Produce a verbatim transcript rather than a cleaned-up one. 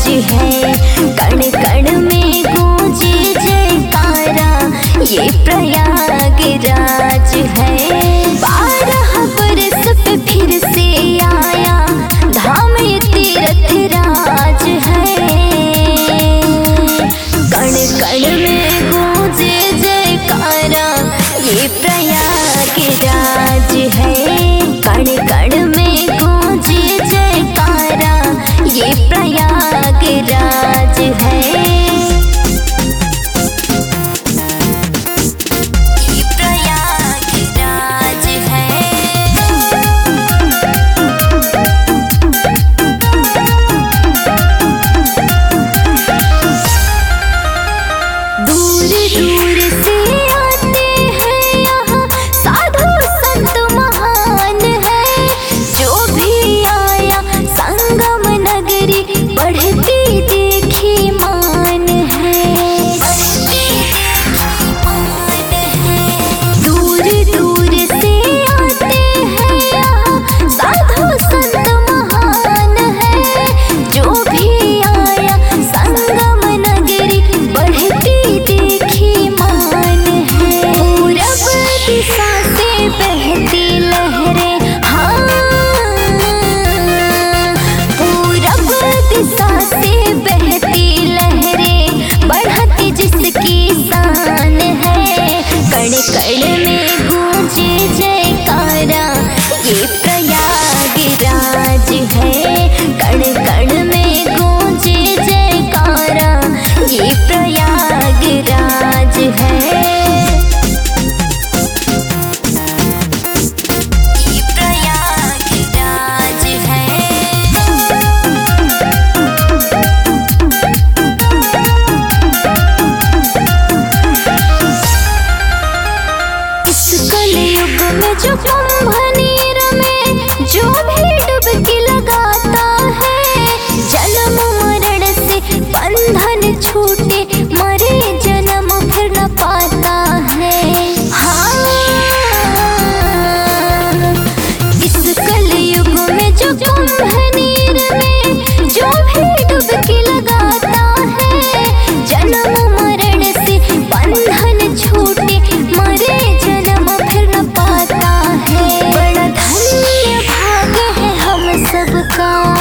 राज है। कण कण में गूंजे जयकारा, ये प्रयागराज है। बारह बरस पे फिर से आया धाम ये तीर्थ राज है। कण कण में गूंजे जयकारा, ये प्रयागराज है। कण कण में गूंजे जयकारा, ये प्रयागराज है। ये प्रयागराज है। दूर दूर से आते हैं यहाँ साधु संत महान है। जो भी आया संगम नगरी, बढ़ती देखी मान है। दूर दूर से आते हैं यहाँ साधु संत महान है। जो भी आया संगम नगरी, बढ़ती देखी मान है। पूरब दिशा से बहती लहरें, हाँ पूरब दिशा से बहती लहरें, बढ़ती जिसकी शान है। कण कण में गूंजे जयकारा, ये प्रयागराज है। कण कण में गूंजे जयकारा, ये प्रयागराज है। ये प्रयागराज है। इस कलयुग में जो कुंभ नीर में जो भी डुबकी लगाता है, जन्म मरण से बंधन छूटे, मरे जन्म फिर न पाता है। हाँ इस कलयुग में जो कुंभ नीर में जो भी डुबकी लगाता है, जन्म मरण से बंधन छूटे, मरे जन्म फिर न पाता है। बड़ा धन्य भाग है हम सबका।